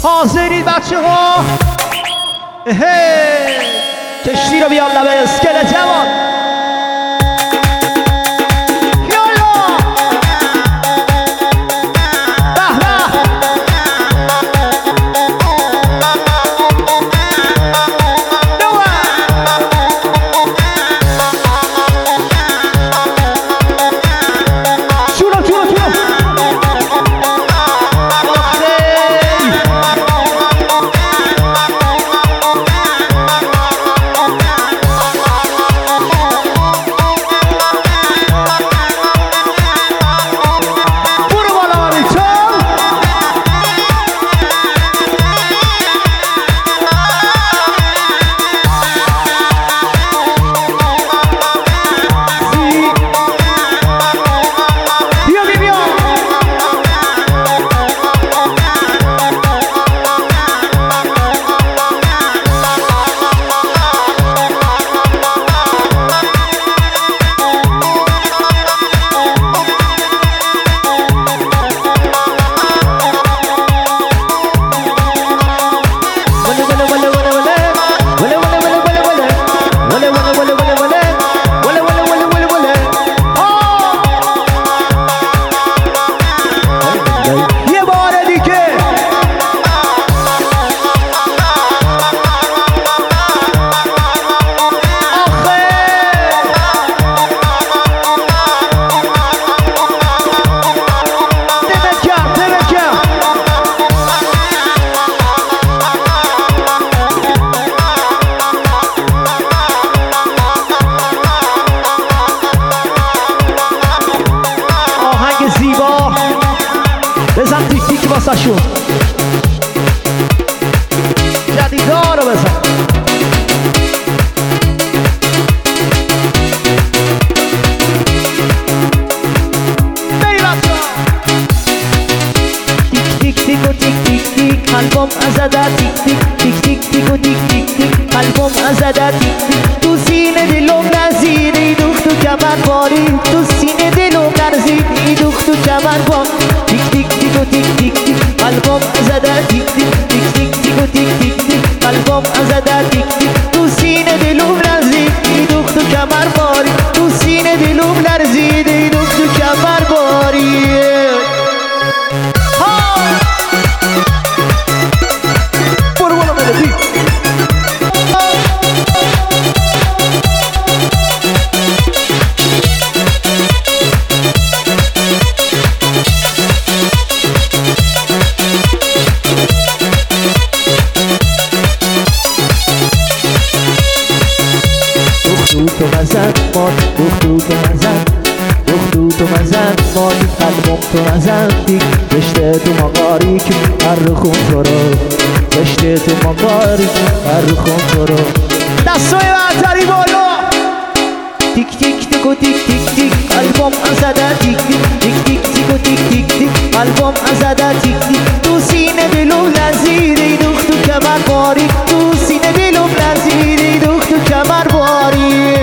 حاضرید بچه ها؟ کشتی رو بیان لبه اسکلت جوان. بزن تیک تیک واسه شون جدیدا رو بزن. بری بچه تیک تیک تیک و تیک تیک تیک قلبم ازده تیک تیک تیک تیک تیک و تیک تیک تیک قلبم ازده تیک تیک تو سینه دلم نزید ای دخت و کمر باری تو سینه دلم نزید ای دخت و کمر بار تیک تیک تیک و تیک تیک تیک قلبم ازده تیک تیک تیک تیک تیک و تیک تیک تیک قلبم ازده تیک تیک تو سینه دلم نزید ای دخت و کمر باری تو سینه دلم نزید ای دخت و کمر باری. تو مزن مادی قلبم تو مزن دیک رشته تو مقاری که هر خون تو رو رشته تو مقاری هر خون تو رو دستوی برتری بالا تیک تیک تیک و تیک تیک تیک قلبم ازده تیک تیک تیک تیک تیک و تیک تیک تیک قلبم ازده تیک تیک تو سینه دلم لرزید ای دخت و کمر باری تو سینه دلم لرزید ای دخت و کمر باری.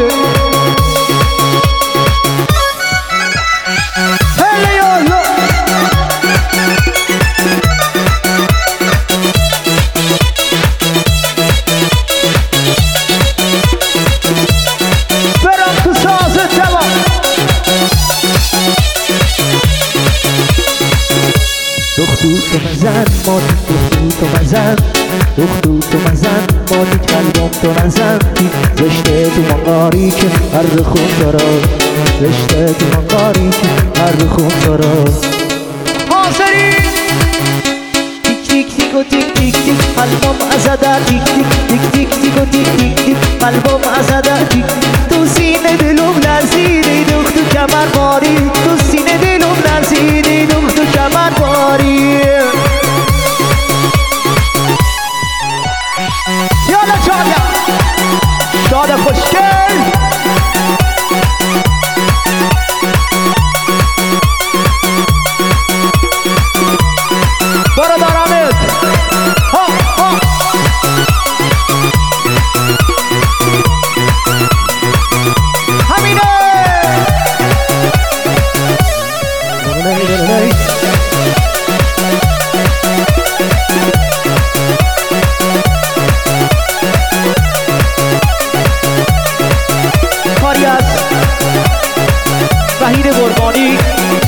دختو تو مزن مادی قلبم تو نزن رشته تو مقاری که هر خون تو رو رشته تو مقاری که هر خون تو رو حاضری تیک تیک تیک و تیک تیک تیک قلبم ازده تیک تیک تیک تیک تیک و تیک تیک تیک قلبم ازده تیک تو سینه دلم لرزید ای دخت و کمر باری تو سینه دلم لرزید ای دخت و کمر باری. یالا جانیا داده خوشگل برو دارمت ها ها همینه وحید قربانی